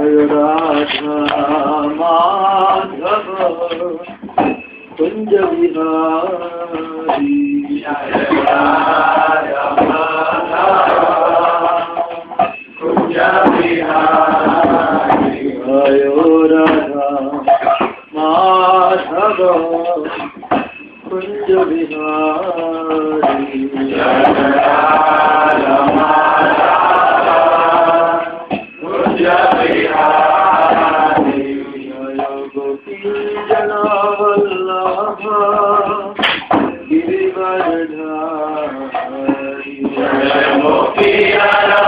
जय राधा माधव कुंज विहारी जय राधा कुंज विहारी जय राधा माधव कुंज विहारी जय राधा कुंज विहारी जय गोपी जना वल्लभ गिरिवरधारी जय गोपी जना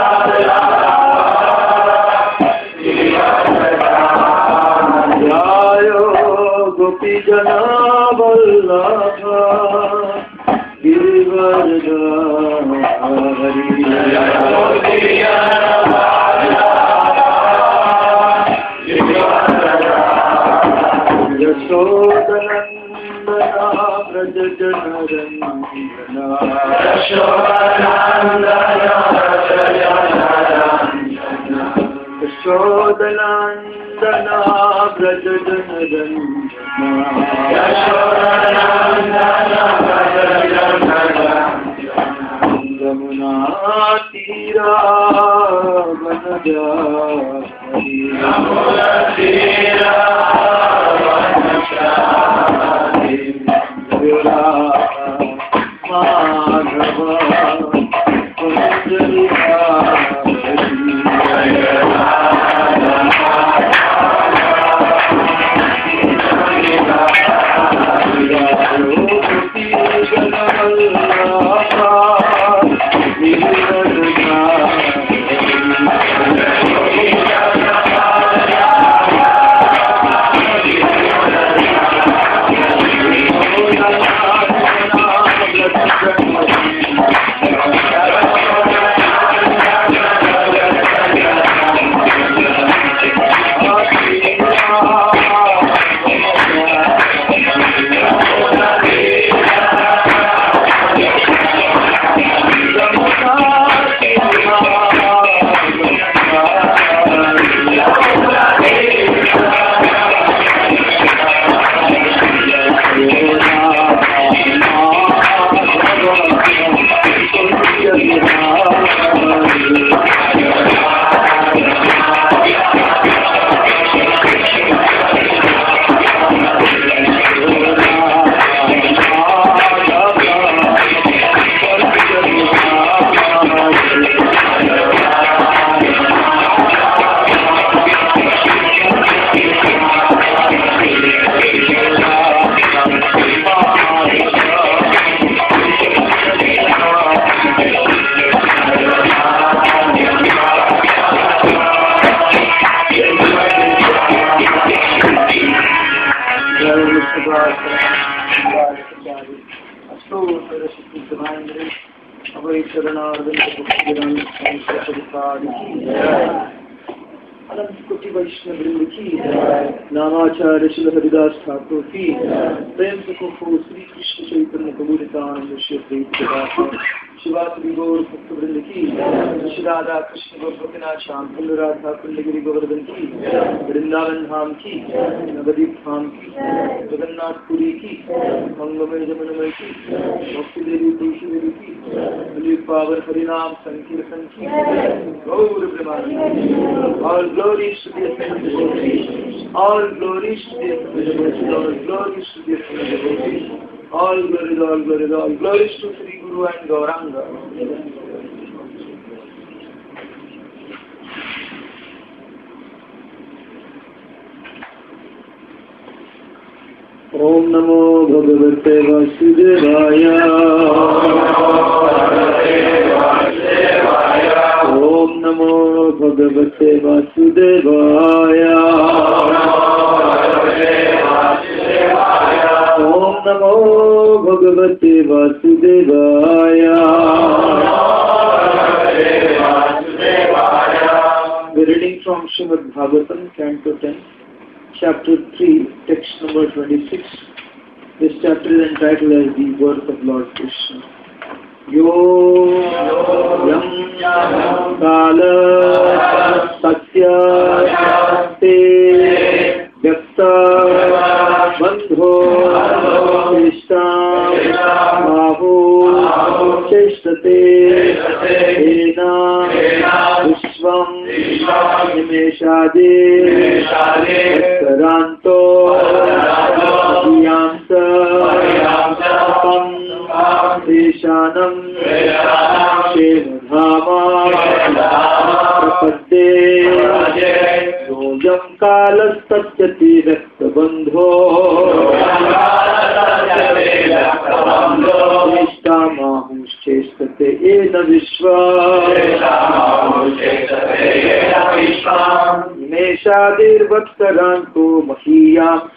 गोपी जना वल्लभ गिरिवरधारी यशोदनंदना व्रज जनरंजना यशोदनंदना व्रज जनरंजना यमुना तीरा वन जारी यमुना तीरा वन जारी जय राधा माधव कुंज विहारी जय राधा गोपी जना वल्लभ वैष्णव वृंद की नामाचार्य श्री हरिदास ठाकुर की प्रेम से श्री कृष्ण चैतन्य प्रभु नित्यानंद श्री अद्वैत शिवासि गौर भक्त वृंद की श्री राधा कृष्ण गोपीनाथ श्याम कुंड राधा कुंड गिरी गोवर्धन की वृंदावन धाम की नवदीप धाम की जगन्नाथपुरी की मंगलमय जमुनमय की भक्ति देवी तुलसी देवी की दिलीप पावर हरिनाम संकीर्तन की गौर ब्रह्मांड और glory all glories to the all glories to the all glories to Sri Guru and Gauranga. Om Namo Bhagavate Vasudevaya. Om Namo Bhagavate Vasudevaya. Om Namo Bhagavate Vasudevaya. We are reading from Srimad Bhagavatam, Canto 10, Chapter 3, text number 26. This chapter is entitled as the birth of Lord Krishna. Yo Yam Kala Sat तस्य ते व्यक्त बंधो बाहु चेष्टते येना विश्वं निमेषादे उत्तरान्तो yarns देशानं क्षेमधामा प्रपद्ये योऽयं कालस्तस्यति व्यक्तबन्धो चेष्टामाहुश्चेष्टते येन विश्वम् निमेषादिर्वत्सरान्तो महीयांस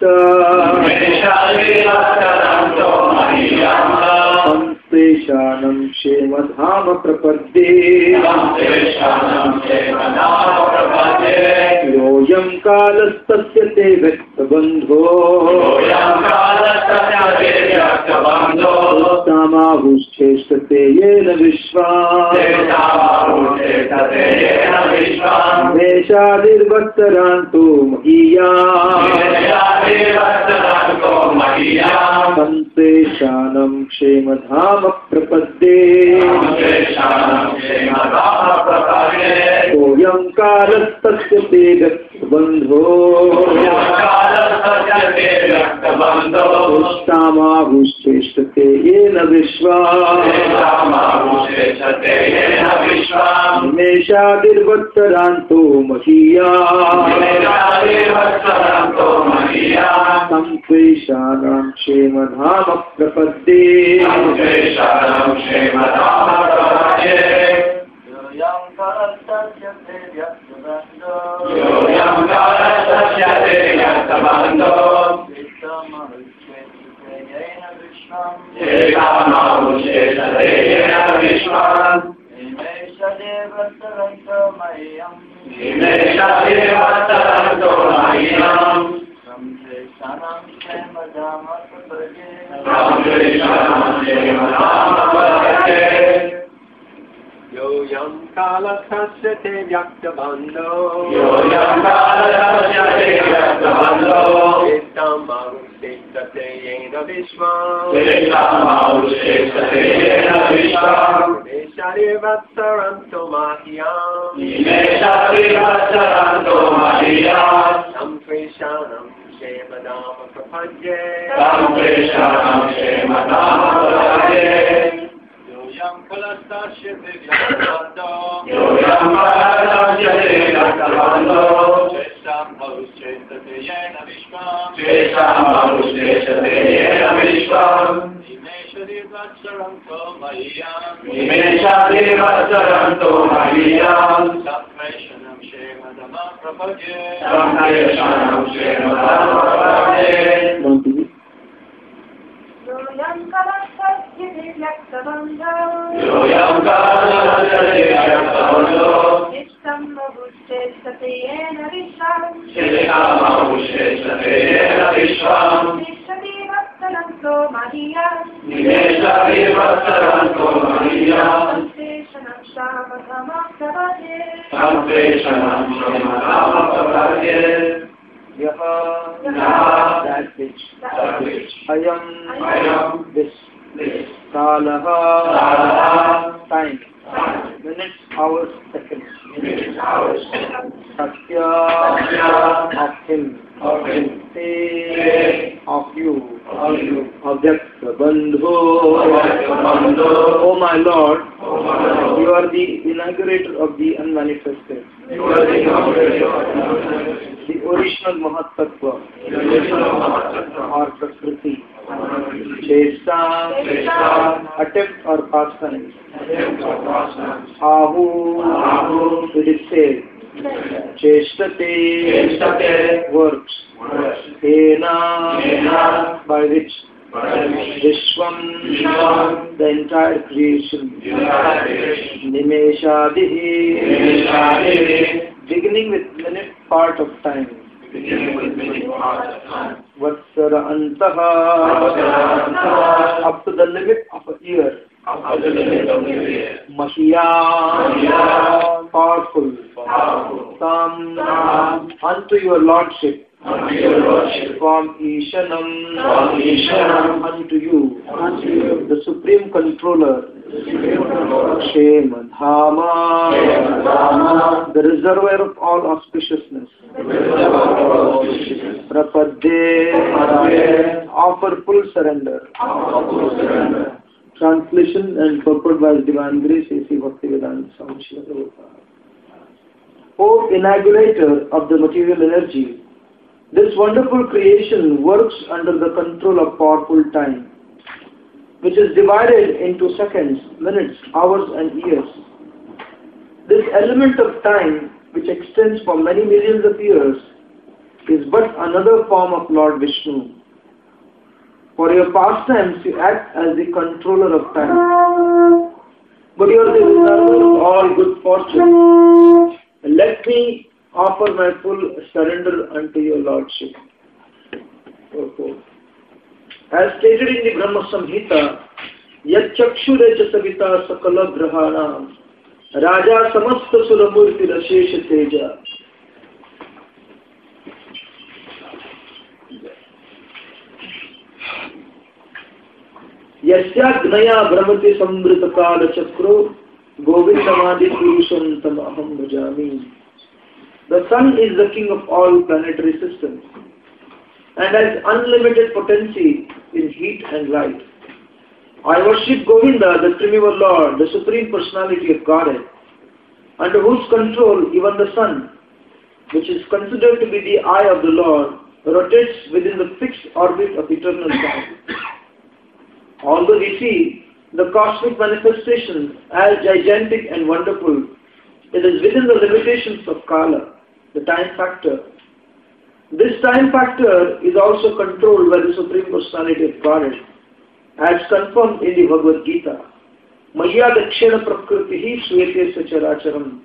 संस्तेषानं क्षेमधाम प्रपद्ये योऽयं कालस्तस्य ते व्यक्तबन्धो उत्तमाहुश्चेष्टते येन विश्वम् निमेषादिर्वत्सरान्तो महीयांस संस्तेषानं क्षेमधाम प्रपद्ये योऽयं कालस्तस्य ते व्यक्तबन्धो उत्तमाहुश्चेष्टते येन विश्वम् निमेषादिर्वत्सरान्तो महीयांस संस्तेषानं क्षेमधाम प्रपद्ये योऽयं कालस्य ते व्यक्तबन्धो चेष्टामाहुश्चेष्टते येन विश्वम् निमेषादिर्वत्सरान्तो महीयांस संस्तेषानं क्षेमधाम प्रपद्ये योऽयं कालस्तस्य ते व्यक्तबन्धो चेष्टामाहुश्चेष्टते येन विश्वम् निमेषादिर्वत्सरान्तो महीयांस संस्तेषानं क्षेमधाम प्रपद्ये योऽयं कालस्तस्य ते व्यक्तबन्धो चित्तमाहुश्चेष्टते येन विश्वम् निमेषादिर्वत्सरान्तो महीयांस संस्तेषानं क्षेमधाम प्रपद्ये that which ayam this kalah time minutes hours seconds satya of him te of you object bandho. Oh my Lord, you are the inaugurator of the unmanifested, the original Mahatattva or Prakriti, Chesta, attempt or pastime, Ahu, it is said, Chestate, works, Hena, by which Vishwam, the entire creation, Nimeshadihi, beginning with minute part of time, Vatsara Antaha, up to the limit of a year, Mahiyam, powerful, Tam, unto your Lordship. From Ishanam unto you, the Supreme Controller, Kshemadhama, the reservoir of all auspiciousness. Prapadde, offer full surrender. Translation and purport by His Divine Grace, A.C. Bhaktivedanta Swami Srila Prabhupada. O inaugurator of the material energy, this wonderful creation works under the control of powerful time, which is divided into seconds, minutes, hours and years. This element of time, which extends for many millions of years, is but another form of Lord Vishnu. For your pastimes, you act as the controller of time. But you are the reservoir of all good fortune. Let me offer my full surrender unto your Lordship. As stated in the Brahma Samhita, Yat Chakshure cha Savita Sakala Grahana Raja Samasta Suramurti Rashesha Teja. Yasyagnaya Brahmati Sambrita Kala Chakro Govindamadi Purusham Tam Aham Bhajami. The sun is the king of all planetary systems and has unlimited potency in heat and light. I worship Govinda, the primeval Lord, the Supreme Personality of Godhead, under whose control even the sun, which is considered to be the eye of the Lord, rotates within the fixed orbit of eternal time. Although we see the cosmic manifestation as gigantic and wonderful, it is within the limitations of Kala, the time factor. This time factor is also controlled by the Supreme Personality of Godhead, as confirmed in the Bhagavad Gita. Maya Dakshina Prakriti Swete Sacharacharam.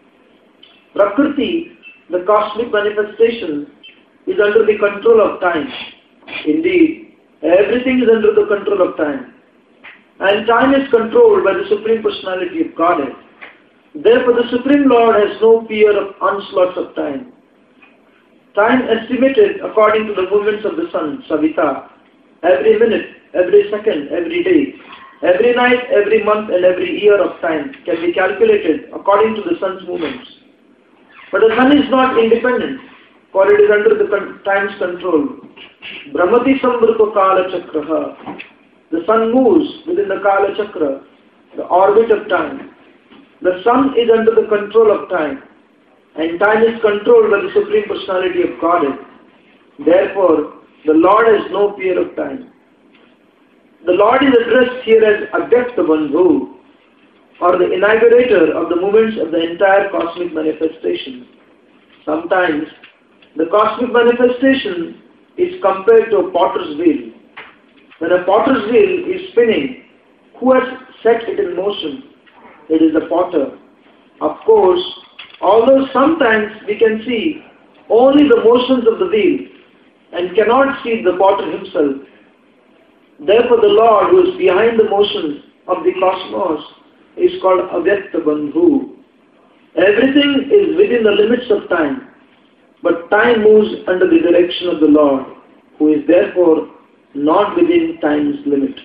Prakriti, the cosmic manifestation, is under the control of time. Indeed, everything is under the control of time. And time is controlled by the Supreme Personality of Godhead. Therefore, the Supreme Lord has no fear of onslaughts of time. Time estimated according to the movements of the sun, Savita, every minute, every second, every day, every night, every month and every year of time can be calculated according to the sun's movements. But the sun is not independent, for it is under the time's control. Brahmati Sambrito Kala Chakraha. The sun moves within the Kala Chakra, the orbit of time. The sun is under the control of time, and time is controlled by the Supreme Personality of Godhead. Therefore, the Lord has no fear of time. The Lord is addressed here as Avyakta Bandhu, or the inaugurator of the movements of the entire cosmic manifestation. Sometimes, the cosmic manifestation is compared to a potter's wheel. When a potter's wheel is spinning, who has set it in motion? It is the potter. Of course, although sometimes we can see only the motions of the wheel and cannot see the potter himself. Therefore, the Lord who is behind the motions of the cosmos is called Avyakta Bandhu. Everything is within the limits of time, but time moves under the direction of the Lord, who is therefore not within time's limit.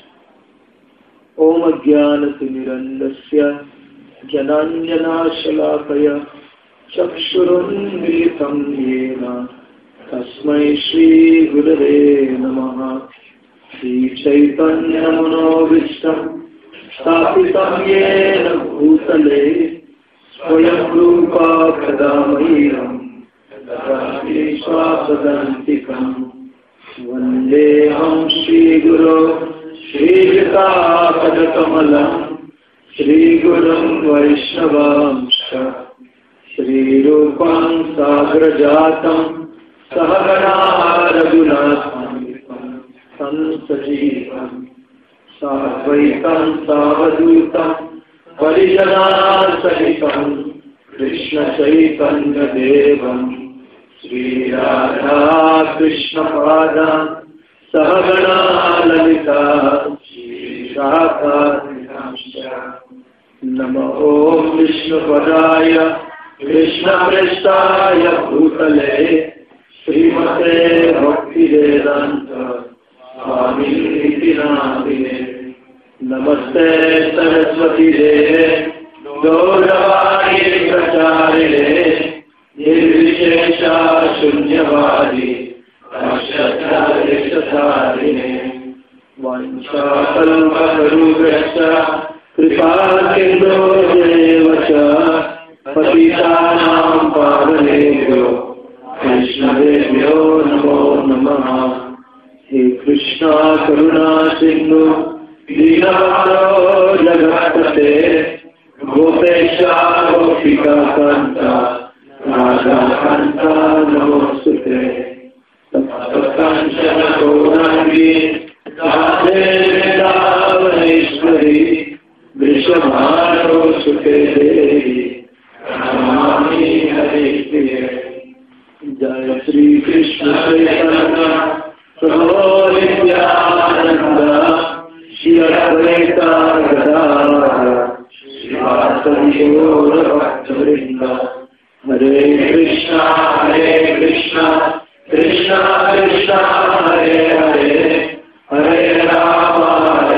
Om Ajnanati Mirandasya Jnananjana Shalakaya Chakshurunmilitam Yena Tasmai Shri Gurave Namaha. Shri Chaitanya Manovishtam Sthapitam Yena Bhutale Swayam Rupa Kadamayiram Dati Swapadantikam Vandeham Shri Guru Shri Padakamalam Shri Gurum Vaishnavamsha Shri Rupam Sagrajatam Sahagana Raghunatham Sansajivam Sarvaitam Savadutam Parijana Sahitam Krishna Chaitanya Devam Shri Radha Krishna Padam Sahagana Lalita Shri Shaka Nama Om Vishnu Padaya Krishna Prestaya Bhutale Srimate Bhakti Vedanta Swami Nityanamine Namaste Saraswati Deve Gauravani Pracharine Nirvishesha Shunyavadi Ashtatharine Vancha Kalpatarubhascha Kripa Sindhu Devacha Patitanam Pavanebhyo Vaishnavebhyo Namo Namaha He Krishna Karuna Sindhu Dinabhakto Jagatpate Gopesha Gopika Kanta Radha Kanta Namostute Taptakanchana Gaurani Radhe Vrindavaneshwari Vrishabhano Sute Devi Namami Hare Priya Jaya Shri Krishna Chaitanya Prabhu Nityananda Shri Advaita Gadadhara Srivastava Gaura Bhakta-vrinda Hare Krishna Krishna Krishna Hare Hare Hare Rama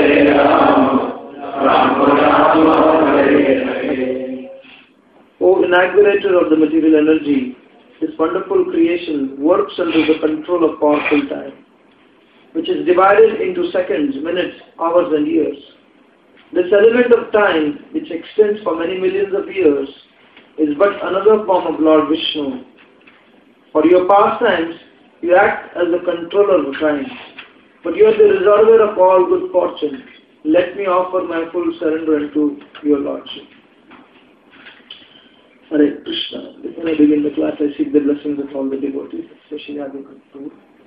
Rama Rama Hare Hare. O inaugurator of the material energy, this wonderful creation works under the control of powerful time, which is divided into seconds, minutes, hours and years. This element of time, which extends for many millions of years, is but another form of Lord Vishnu. For your pastimes, you act as the controller of time, but you are the reservoir of all good fortune. Let me offer my full surrender unto your Lordship. Hare Krishna. Before I begin the class, I seek the blessings of all the devotees, especially Adi Prabhu.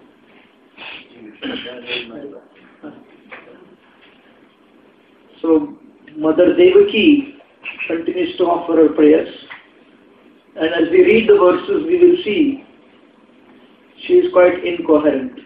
So, Mother Devaki continues to offer her prayers, and as we read the verses, we will see she is quite incoherent.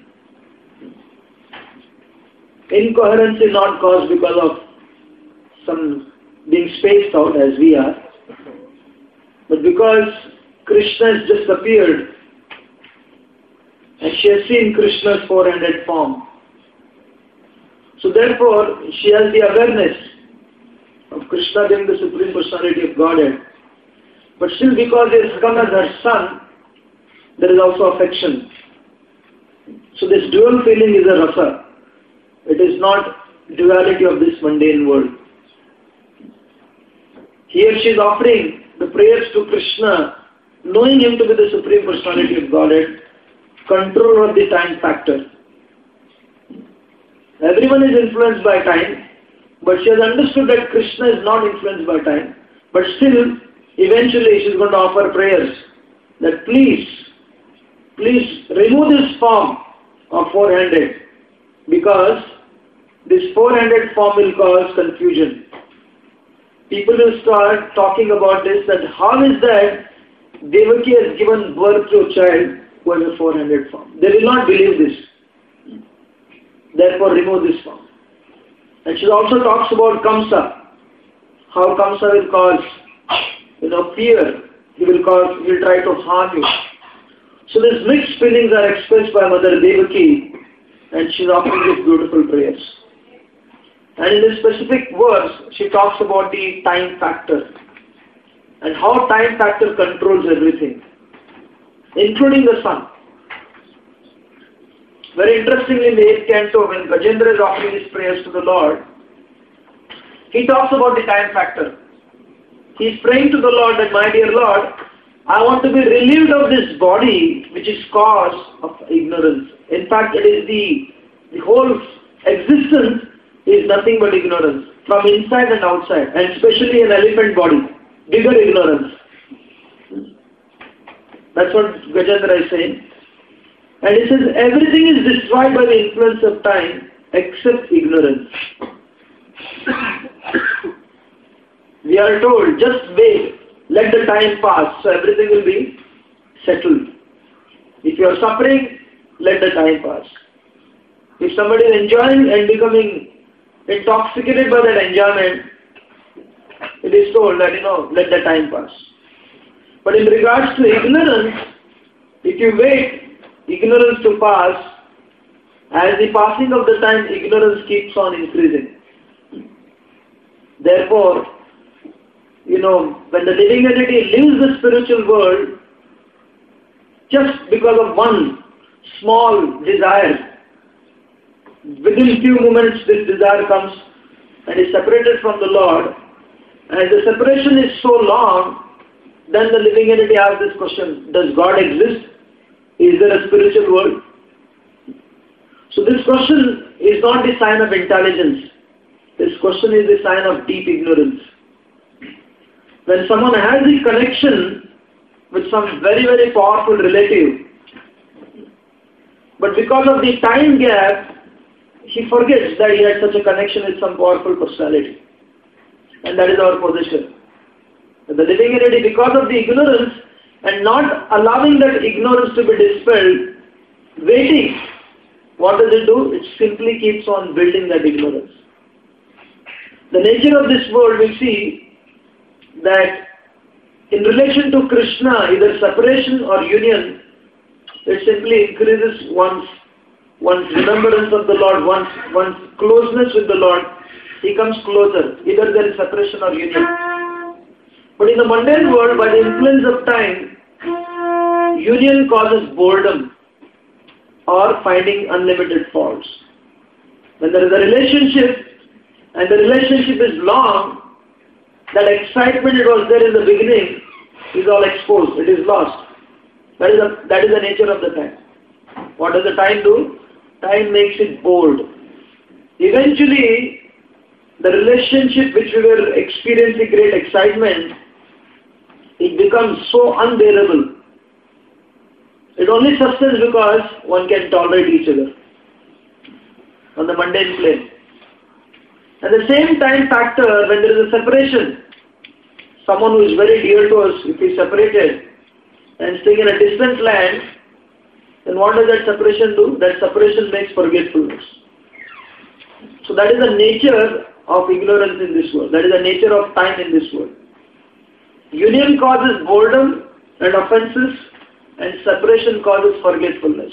Incoherence is not caused because of some being spaced out as we are, but because Krishna has just appeared and she has seen Krishna's four-handed form. So therefore, she has the awareness of Krishna being the Supreme Personality of Godhead. But still, because he has come as her son, there is also affection. So this dual feeling is a rasa. It is not duality of this mundane world. Here she is offering the prayers to Krishna, knowing him to be the Supreme Personality of Godhead, control of the time factor. Everyone is influenced by time, but she has understood that Krishna is not influenced by time. But still, eventually she is going to offer prayers that please remove this form of four-handed, because this four-handed form will cause confusion. People will start talking about this, that how is that Devaki has given birth to a child who has a four-handed form. They will not believe this. Therefore, remove this form. And she also talks about Kamsa. How Kamsa will cause, fear. He will try to harm you. So these mixed feelings are expressed by Mother Devaki, and she is offering these beautiful prayers. And in this specific verse, she talks about the time factor and how time factor controls everything, including the sun. Very interestingly, in the 8th canto, when Gajendra is offering his prayers to the Lord, he talks about the time factor. He is praying to the Lord that, my dear Lord, I want to be relieved of this body which is cause of ignorance. In fact, it is the whole existence is nothing but ignorance, from inside and outside, and especially an elephant body, bigger ignorance. That's what Gajendra is saying. And he says everything is destroyed by the influence of time except ignorance. We are told, just wait, let the time pass, so everything will be settled. If you are suffering, let the time pass. If somebody is enjoying and becoming intoxicated by that enjoyment, it is told that, let the time pass. But in regards to ignorance, if you wait ignorance to pass, as the passing of the time, ignorance keeps on increasing. Therefore, when the living entity leaves the spiritual world, just because of one small desire, within few moments this desire comes and is separated from the Lord. As the separation is so long, then the living entity asks this question: does God exist? Is there a spiritual world? So this question is not the sign of intelligence. This question is the sign of deep ignorance. When someone has a connection with some very, very powerful relative, but because of the time gap, he forgets that he had such a connection with some powerful personality. And that is our position. The living entity, because of the ignorance and not allowing that ignorance to be dispelled, waiting, what does it do? It simply keeps on building that ignorance. The nature of this world, we see that in relation to Krishna, either separation or union, it simply increases one's remembrance of the Lord, one's closeness with the Lord. He comes closer, either there is separation or union. But in the mundane world, by the influence of time, union causes boredom or finding unlimited faults. When there is a relationship and the relationship is long, that excitement that was there in the beginning is all exposed, it is lost. That is the nature of the time. What does the time do? Time makes it bored. Eventually, the relationship which we were experiencing great excitement, it becomes so unbearable. It only sustains because one can tolerate each other on the mundane plane. At the same time factor, when there is a separation, someone who is very dear to us, if he is separated and staying in a distant land, then what does that separation do? That separation makes forgetfulness. So that is the nature of ignorance in this world. That is the nature of time in this world. Union causes boredom and offenses, and separation causes forgetfulness.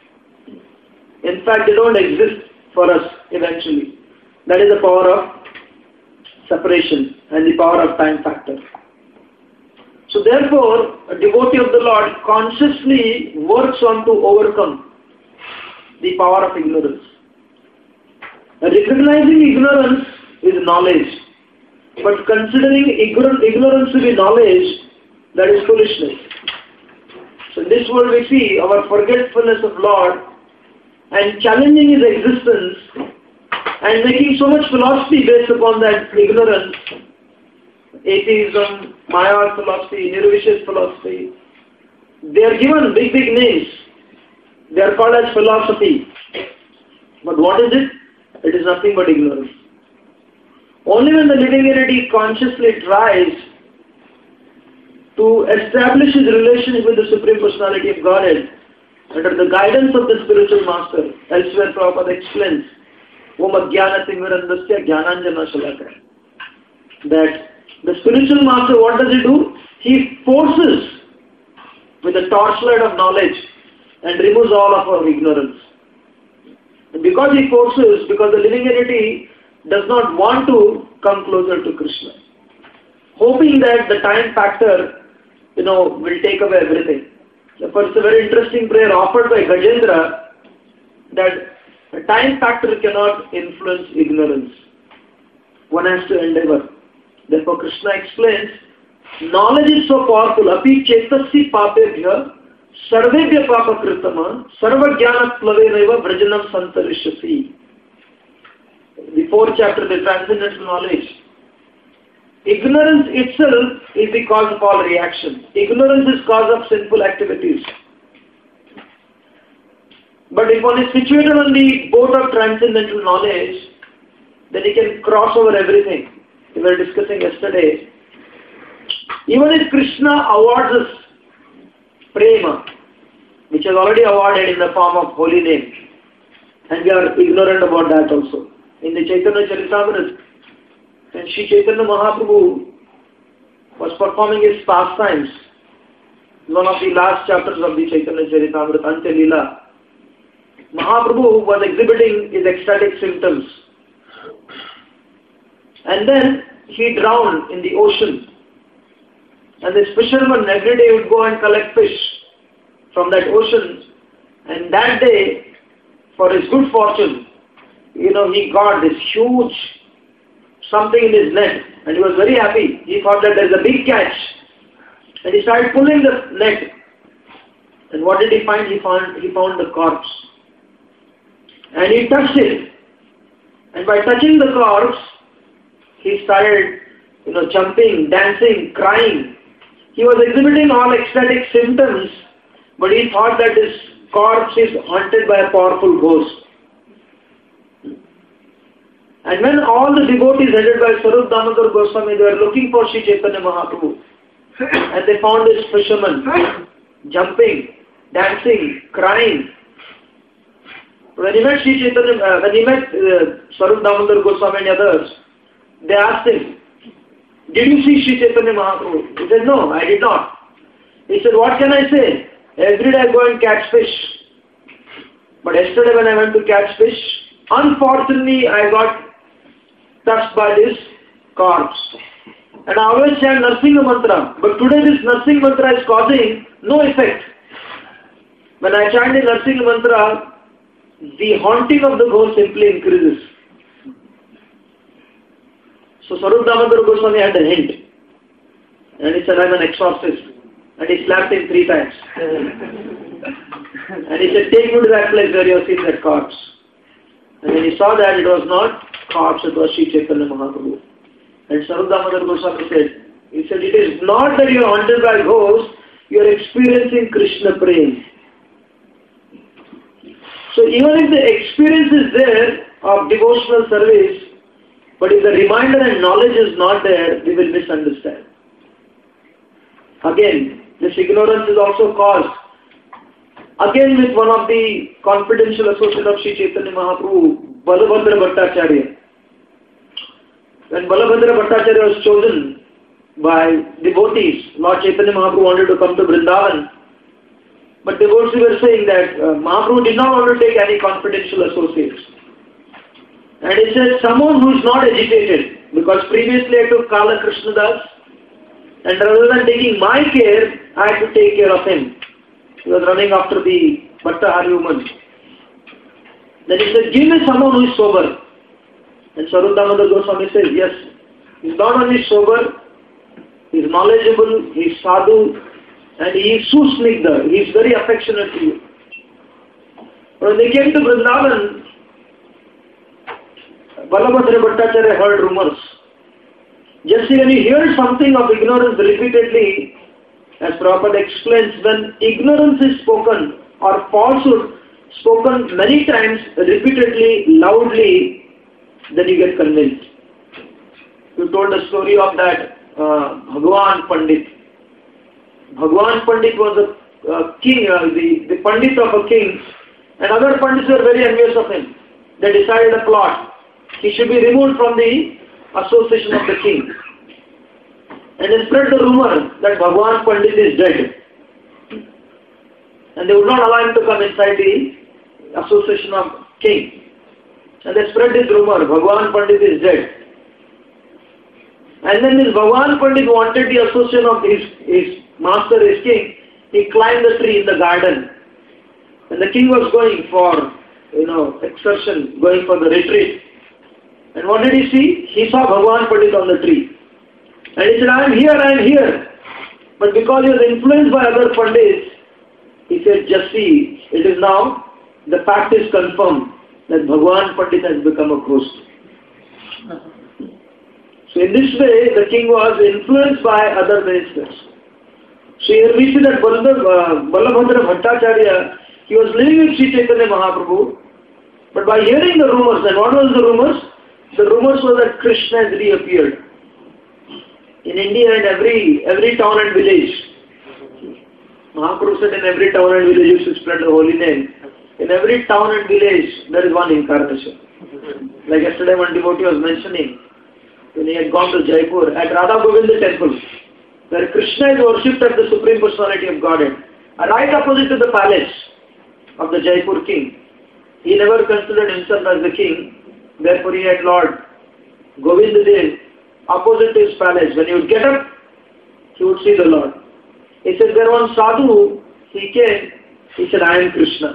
In fact, they don't exist for us eventually. That is the power of separation and the power of time factor. So therefore, a devotee of the Lord consciously works on to overcome the power of ignorance. Recognizing ignorance is knowledge, but considering ignorance to be knowledge, that is foolishness. So in this world we see our forgetfulness of Lord and challenging His existence and making so much philosophy based upon that ignorance. Atheism, Maya philosophy, Nirvishis philosophy. They are given big names. They are called as philosophy. But what is it? It is nothing but ignorance. Only when the living entity consciously tries to establish his relationship with the Supreme Personality of Godhead under the guidance of the spiritual master, elsewhere Prabhupada explains, Om Ajnana Timirandasya Jnananjana Shalakaya, that the spiritual master, what does he do? He forces with a torchlight of knowledge and removes all of our ignorance. And because he forces, because the living entity does not want to come closer to Krishna, hoping that the time factor, will take away everything. Therefore, it's a very interesting prayer offered by Gajendra that the time factor cannot influence ignorance. One has to endeavor. Therefore, Krishna explains, knowledge is so powerful. Api chetasya papebhya sarvebhya papa kritama sarva jnana plavenaiva vrajanam santarishyasi. The fourth chapter, the transcendental knowledge. Ignorance itself is the cause of all reaction. Ignorance is cause of sinful activities. But if one is situated on the boat of transcendental knowledge, then he can cross over everything. We were discussing yesterday. Even if Krishna awards us prema, which is already awarded in the form of holy name, and we are ignorant about that also. In the Chaitanya Charitamrita, and Sri Chaitanya Mahaprabhu was performing his pastimes one of the last chapters of the Chaitanya Charitamrita, Antya Leela, Mahaprabhu was exhibiting his ecstatic symptoms. And then he drowned in the ocean. And this fisherman every day would go and collect fish from that ocean. And that day, for his good fortune, he got this huge something in his net. And he was very happy. He thought that there is a big catch. And he started pulling the net. And what did he find? He found the corpse. And he touched it. And by touching the corpse, he started, jumping, dancing, crying. He was exhibiting all ecstatic symptoms, but he thought that this corpse is haunted by a powerful ghost. And when all the devotees headed by Swarup Damodar Goswami, they were looking for Sri Chaitanya Mahaprabhu, and they found this fisherman jumping, dancing, crying. When he met Swarup Damodar Goswami and others, they asked him, "Did you see Sri Chaitanya Mahaprabhu?" He said, "No, I did not." He said, "What can I say? Every day I go and catch fish. But yesterday when I went to catch fish, unfortunately I got touched by this corpse. And I always chant Narsinga Mantra. But today this Narsinga Mantra is causing no effect. When I chant the Narsinga Mantra, the haunting of the ghost simply increases." So Swarup Damodar Goswami had a hint. And he said, "I'm an exorcist." And he slapped him 3 times. And he said, "Take me to that place where you have seen that corpse." And when he saw that it was not corpse, it was Sri Chaitanya Mahaprabhu. And Swarup Damodar Goswami said, "It is not that you are haunted by ghosts, you are experiencing Krishna prema." So even if the experience is there of devotional service, but if the reminder and knowledge is not there, we will misunderstand. Again, this ignorance is also caused, again with one of the confidential associates of Sri Chaitanya Mahaprabhu, Balabhadra Bhattacharya. When Balabhadra Bhattacharya was chosen by devotees, Lord Chaitanya Mahaprabhu wanted to come to Vrindavan. But devotees were saying that Mahaprabhu did not want to take any confidential associates. And he said, someone who is not agitated, because previously I took Kala Krishnadas, and rather than taking my care, I had to take care of him. He was running after the Bhattahari woman. Then he said, "Give me someone who is sober." And Swarup Damodar Goswami says, "Yes, he is not only sober, he is knowledgeable, he is sadhu, and he is susnigdha, he is very affectionate to you." When they came to Vrindavan, Balabhadra Bhattacharya heard rumors. Just when he heard something of ignorance repeatedly, as Prabhupada explains, when ignorance is spoken or falsehood spoken many times, repeatedly, loudly, then you get convinced. You told the story of that Bhagwan Pandit. Bhagwan Pandit was a king, the Pandit of a king, and other Pandits were very envious of him. They decided a plot. He should be removed from the association of the king. And they spread the rumor that Bhagwan Pandit is dead. And they would not allow him to come inside the association of king. And they spread this rumor, Bhagwan Pandit is dead. And then this Bhagwan Pandit wanted the association of his master, his king. He climbed the tree in the garden. And the king was going for, excursion, going for the retreat. And what did he see? He saw Bhagwan Pandit on the tree. And he said, I am here. But because he was influenced by other Pandits, he said, just see, it is now, the fact is confirmed that Bhagwan Pandit has become a ghost. So in this way, the king was influenced by other ministers. So here we see that Balabhadra Bhattacharya, he was living with Sri Chaitanya Mahaprabhu, but by hearing the rumors, and what was the rumors? The rumors were that Krishna has reappeared. In India, in every town and village, Mahaprabhu said in every town and village you should spread the holy name. In every town and village, there is one incarnation. Like yesterday one devotee was mentioning, when he had gone to Jaipur, at Radha Govinda temple, where Krishna is worshipped as the Supreme Personality of Godhead, right opposite to the palace of the Jaipur king. He never considered himself as the king, therefore he had Lord Govinda Dev opposite to his palace. When he would get up, he would see the Lord. He said, there was one sadhu, he came, he said, I am Krishna.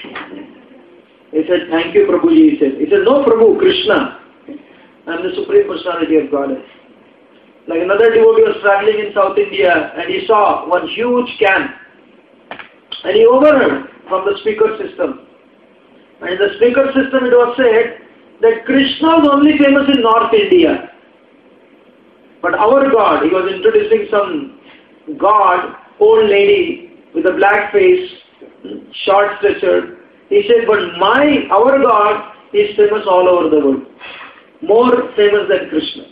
He said, thank you Prabhuji, he said, no Prabhu, Krishna. I am the Supreme Personality of Godhead. Like another devotee was traveling in South India and he saw one huge can and he overheard from the speaker system. And in the speaker system it was said that Krishna is only famous in North India. But our God, he was introducing some God, old lady with a black face, short statured. He said, but our God is famous all over the world. More famous than Krishna.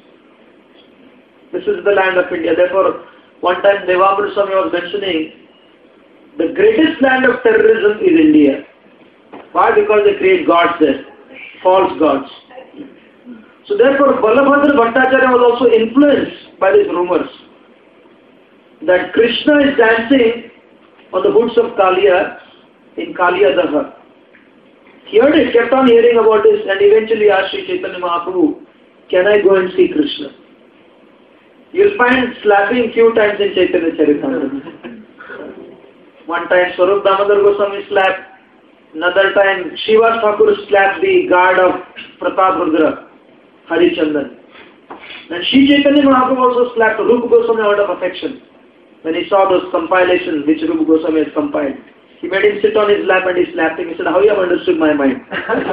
This is the land of India. Therefore, one time Devamrita Swami was mentioning, the greatest land of terrorism is India. Why? Because they create gods there, false gods. So therefore, Balabhadra Bhattacharya was also influenced by these rumors that Krishna is dancing on the hoods of Kaliya in Kaliya Daha. He heard it, kept on hearing about this, and eventually asked Sri Chaitanya Mahaprabhu, can I go and see Krishna? You'll find slapping few times in Chaitanya Charitamrita. One time Swarup Damodar Goswami slapped, another time Srivas Thakur slapped the guard of Pratap Rudra, Harichandan. And Sri Chaitanya Mahaprabhu also slapped Rupa Goswami out of affection. When he saw those compilations which Rupa Goswami has compiled, he made him sit on his lap and he slapped him. He said, how you have understood my mind?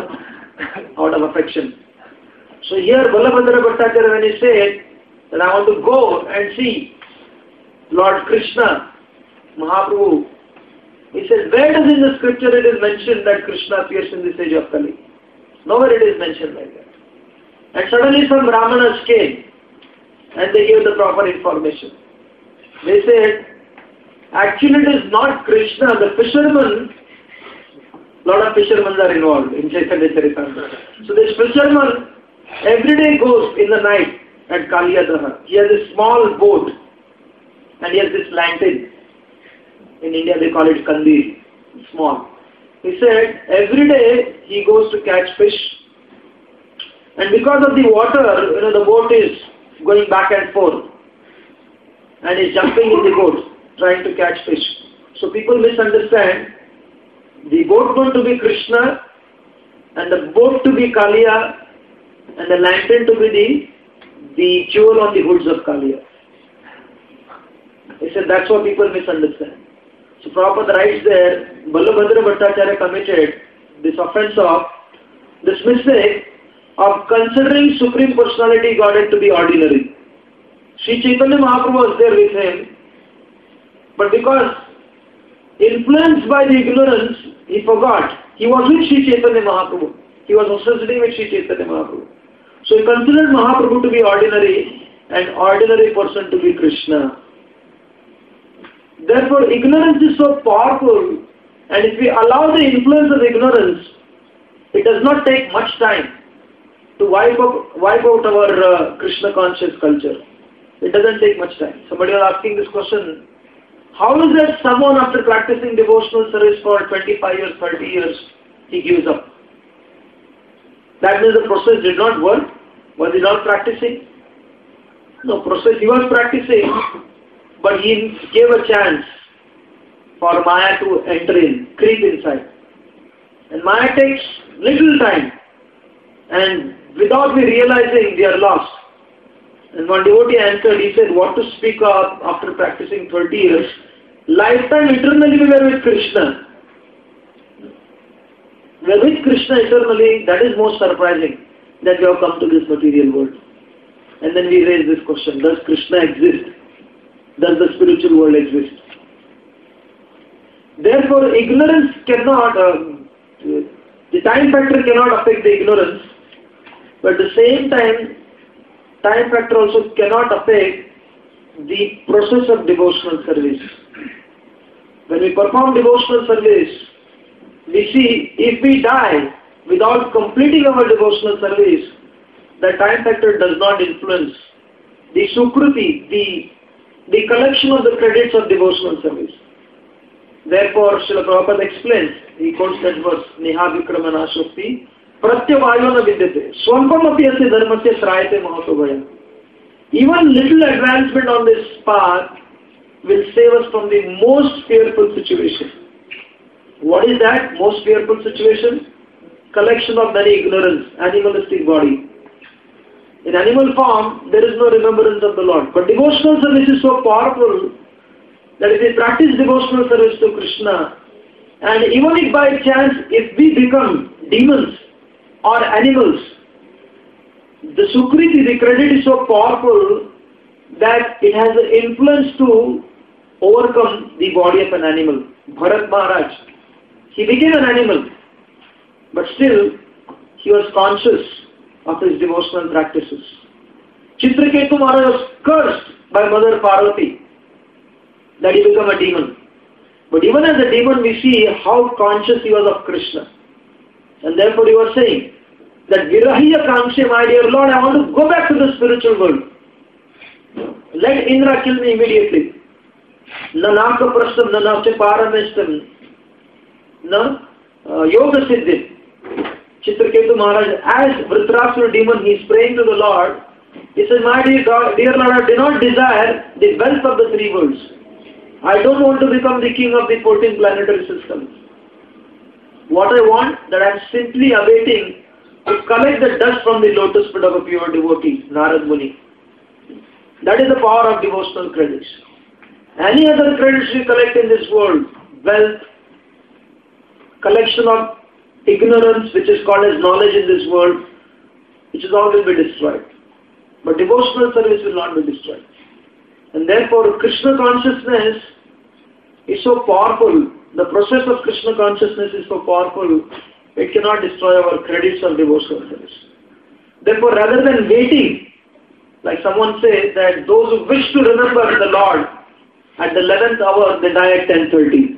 Out of affection. So here Balabhadra Bhattacharya, when he said that I want to go and see Lord Krishna, Mahaprabhu, he said, where does in the scripture it is mentioned that Krishna appears in this age of Kali? Nowhere it is mentioned like that. And suddenly some Brahmanas came and they gave the proper information. They said, actually it is not Krishna, the fisherman, lot of fishermen are involved in Chaitanya Charitamrita. So this fisherman every day goes in the night at Kaliya Daha. He has a small boat and he has this lantern. In India they call it kandir, small. He said every day he goes to catch fish, and because of the water, the boat is going back and forth and is jumping in the boat trying to catch fish. So people misunderstand the boat going to be Krishna and the boat to be Kaliya and the lantern to be the jewel on the hoods of Kaliya. He said that's what people misunderstand. So Prabhupada writes there, Balabhadra Bhattacharya committed this offense of, this mistake of considering Supreme Personality Godhead to be ordinary. Sri Chaitanya Mahaprabhu was there with him, but because influenced by the ignorance, he forgot. He was with Sri Chaitanya Mahaprabhu. He was associating with Sri Chaitanya Mahaprabhu. So he considered Mahaprabhu to be ordinary and ordinary person to be Krishna. Therefore, ignorance is so powerful, and if we allow the influence of ignorance, it does not take much time to wipe out our Krishna conscious culture. It doesn't take much time. Somebody was asking this question, how is that someone after practicing devotional service for 25 years, 30 years, he gives up? That means the process did not work? Was he not practicing? No, process he was practicing, but he gave a chance for Maya to enter in, creep inside. And Maya takes little time, and without we realizing we are lost. And one devotee answered, he said, what to speak of after practicing 30 years? Lifetime eternally we were with Krishna. We are with Krishna eternally. That is most surprising, that we have come to this material world. And then we raise this question, does Krishna exist? Does the spiritual world exist? Therefore, ignorance cannot, the time factor cannot affect the ignorance, but at the same time, time factor also cannot affect the process of devotional service. When we perform devotional service, we see if we die without completing our devotional service, the time factor does not influence. The sukruti, the collection of the credits of devotional service. Therefore, Srila Prabhupada explains, he quotes that verse, Neha Vikramana Shakti, Pratyavayona Vidyate, Swampam apiyase dharmasya srayate mahatobhaya. Even little advancement on this path will save us from the most fearful situation. What is that most fearful situation? Collection of many ignorance, animalistic body. In animal form, there is no remembrance of the Lord. But devotional service is so powerful that if we practice devotional service to Krishna, and even if by chance, if we become demons or animals, the Sukriti, the credit is so powerful that it has the influence to overcome the body of an animal. Bharat Maharaj, he became an animal, but still he was conscious of his devotional practices. Chitraketu Maharaj was cursed by Mother Parvati that he became a demon. But even as a demon we see how conscious he was of Krishna. And therefore he was saying that Virahiya Kamshe, my dear Lord, I want to go back to the spiritual world. Let Indra kill me immediately. Nanaka Prastam, Nanaka Paramestam, Na Yoga Siddhi. Chitraketu Maharaj, as Vritrasura demon, he is praying to the Lord. He says, my dear Lord, I do not desire the wealth of the three worlds. I don't want to become the king of the 14 planetary systems. What I want, that I am simply awaiting to collect the dust from the lotus feet of a pure devotee, Narad Muni. That is the power of devotional credits. Any other credits we collect in this world, wealth, collection of ignorance, which is called as knowledge in this world, which is all will be destroyed. But devotional service will not be destroyed. And therefore, Krishna consciousness is so powerful. The process of Krishna consciousness is so powerful, it cannot destroy our credits of devotional service. Therefore, rather than waiting, like someone says that those who wish to remember the Lord at the 11th hour, they die at 10:30.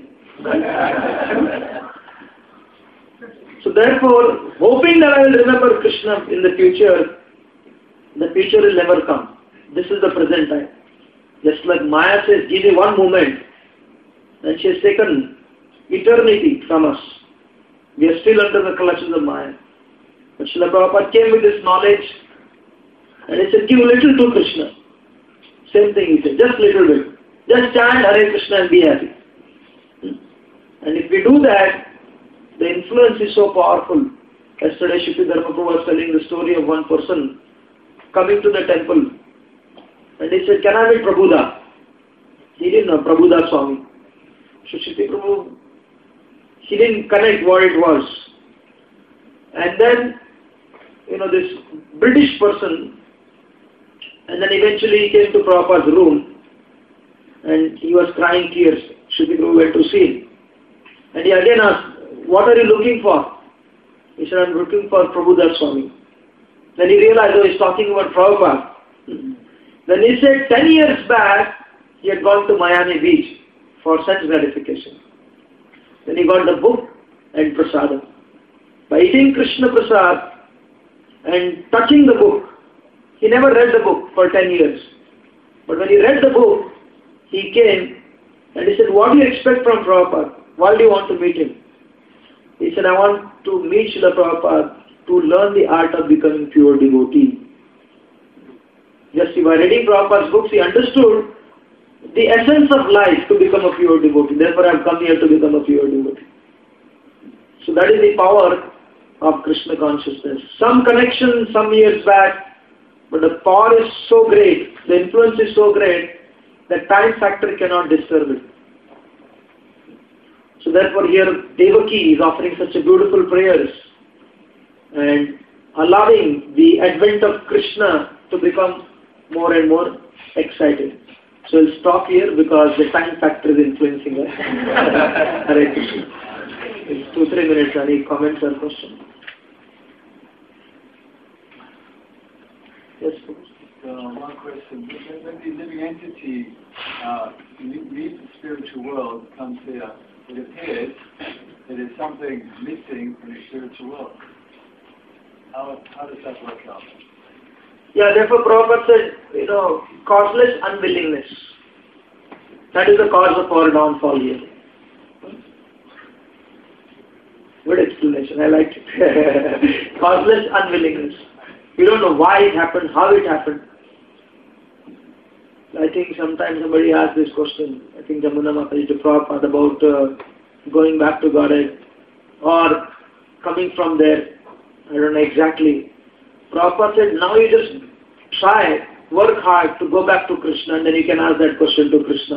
So therefore, hoping that I will remember Krishna in the future will never come. This is the present time. Just like Maya says, give me one moment, and she has taken eternity from us. We are still under the clutches of Maya. But Srila Prabhupada came with this knowledge, and he said, give little to Krishna. Same thing he said, just little bit. Just chant Hare Krishna and be happy. And if we do that, the influence is so powerful. Yesterday Shruti Dharmaprabhu was telling the story of one person coming to the temple. And he said, can I meet Prabhuda? He didn't know Prabhuda Swami. Shruti Prabhu, he didn't connect what it was. And then, this British person, and then eventually he came to Prabhupada's room and he was crying tears. Shruti Prabhu went to see him. And he again asked, what are you looking for? He said, I'm looking for Prabhuda Swami. Then he realized, he's talking about Prabhupada. Then he said, 10 years back, he had gone to Miami Beach for sense gratification. Then he got the book and prasadam. By eating Krishna prasad and touching the book, he never read the book for 10 years. But when he read the book, he came and he said, what do you expect from Prabhupada? Why do you want to meet him? He said, I want to meet Srila Prabhupada to learn the art of becoming pure devotee. Just by reading Prabhupada's books, he understood the essence of life to become a pure devotee. Therefore, I have come here to become a pure devotee. So that is the power of Krishna consciousness. Some connection some years back, but the power is so great, the influence is so great, that time factor cannot disturb it. So therefore here Devaki is offering such a beautiful prayers and allowing the advent of Krishna to become more and more excited. So we'll stop here because the time factor is influencing us. Hare Krishna. It's 2-3 minutes. Any comments or questions? Yes, please. One question. When the living entity leaves the spiritual world, comes here, it appears that there's something missing from the spiritual world. How does that work out? Yeah, therefore Prabhupada said, causeless unwillingness. That is the cause of our downfall here. Good explanation, I liked it. Causeless unwillingness. We don't know why it happened, how it happened. I think sometimes somebody asked this question, I think Jamuna Mataji to Prabhupada about going back to Godhead or coming from there. I don't know exactly. Prabhupada said, now you just try, work hard to go back to Krishna and then you can ask that question to Krishna.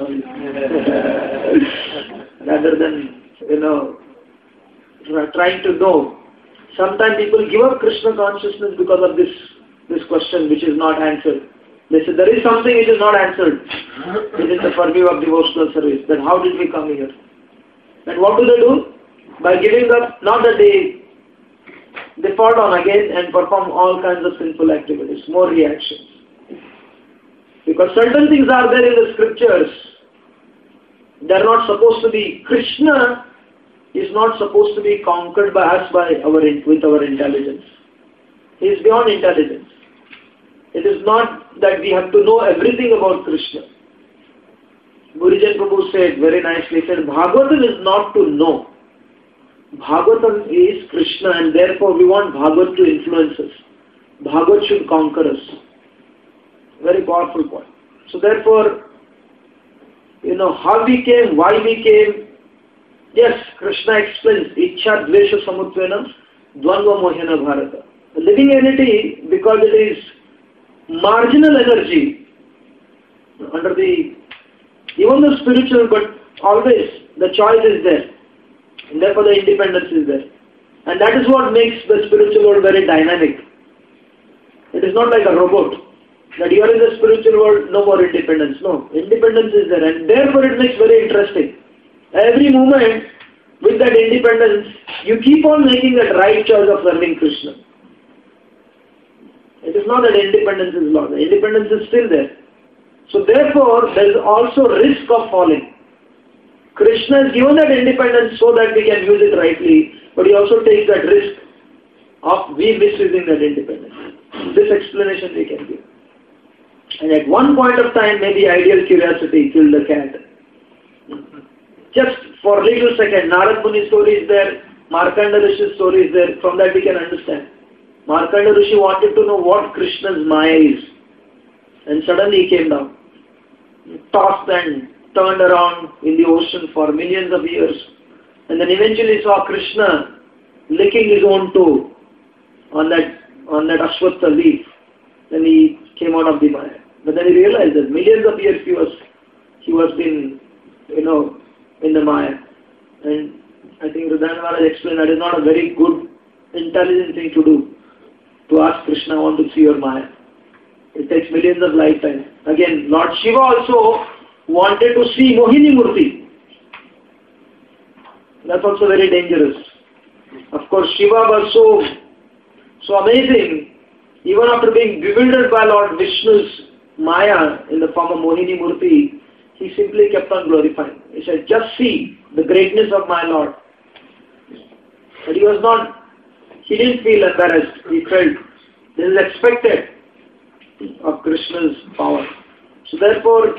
Rather than, trying to know. Sometimes people give up Krishna consciousness because of this question which is not answered. They say there is something which is not answered within the purview of devotional service. Then how did we come here? And what do? By giving up, not that they fall down again and perform all kinds of sinful activities, more reactions. Because certain things are there in the scriptures, they are not supposed to be. Krishna is not supposed to be conquered by us with our intelligence. He is beyond intelligence. It is not that we have to know everything about Krishna. Gurijan Prabhu said very nicely, he said, Bhagavatam is not to know. Bhagavatam is Krishna and therefore we want Bhagavat to influence us. Bhagavat should conquer us. Very powerful point. So therefore, how we came, why we came. Yes, Krishna explains, Ichcha Dvesha Samutvenam Dvandva Mohena Bharata. A living entity, because it is marginal energy, even the spiritual, but always the choice is there. And therefore the independence is there. And that is what makes the spiritual world very dynamic. It is not like a robot. That you are in the spiritual world, no more independence. No, independence is there. And therefore it makes very interesting. Every moment with that independence, you keep on making that right choice of serving Krishna. It is not that independence is lost. The independence is still there. So therefore, there is also risk of falling. Krishna has given that independence so that we can use it rightly, but he also takes that risk of we misusing that independence. This explanation we can give. And at one point of time, maybe ideal curiosity killed the cat. Just for a little second, Narad Muni's story is there, Markanda Rishi's story is there, from that we can understand. Markanda Rishi wanted to know what Krishna's Maya is. And suddenly he came down, tossed and turned around in the ocean for millions of years. And then eventually saw Krishna licking his own toe on that Ashwatha leaf. Then he came out of the Maya. But then he realized that millions of years he was been, in the Maya. And I think Hridayanath Maharaj explained that is not a very good, intelligent thing to do. To ask Krishna, I want to see your Maya. It takes millions of lifetimes. Again, Lord Shiva also wanted to see Mohini Murti. That's also very dangerous. Of course, Shiva was so amazing. Even after being bewildered by Lord Vishnu's Maya in the form of Mohini Murti, he simply kept on glorifying. He said, just see the greatness of my Lord. But he didn't feel embarrassed. He felt this is expected of Krishna's power. So therefore,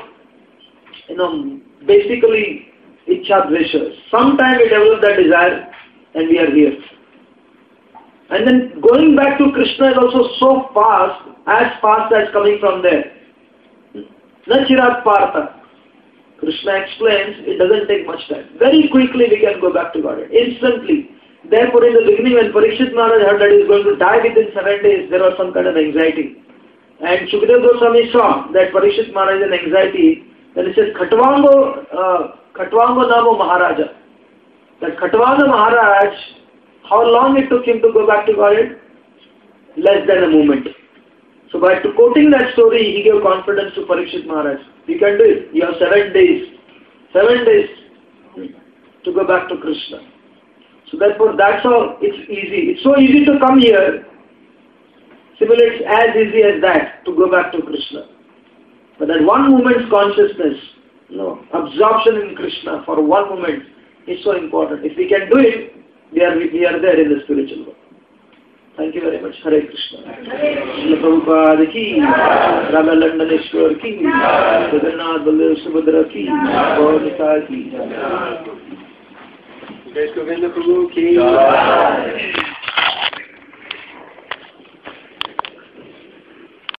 basically, Ichcha Dvesha. Sometime we develop that desire and we are here. And then going back to Krishna is also so fast as coming from there. Nachirat Partha. Krishna explains, it doesn't take much time. Very quickly we can go back to Godhead. Instantly. Therefore in the beginning when Parikshit Maharaj heard that he is going to die within 7 days, there was some kind of anxiety. And Shukadeva Goswami saw that Parikshit Maharaj is in anxiety. Then he says, Khatvango Namo Maharaja. That Khatwanga Maharaj, how long it took him to go back to Godhead? Less than a moment. So by quoting that story, he gave confidence to Parikshit Maharaj. You can do it. You have 7 days. 7 days to go back to Krishna. So therefore, that's how it's easy. It's so easy to come here. Similarly, it's as easy as that to go back to Krishna. But that one moment's consciousness, absorption in Krishna for one moment is so important. If we can do it, we are there in the spiritual world. Thank you very much. Hare Krishna. Srila Prabhupada ki, Radha Landaneshwar ki, Jagannath Baldev Subhadra ki, Gaur Nitai ki. Jai Govinda Prabhu ki.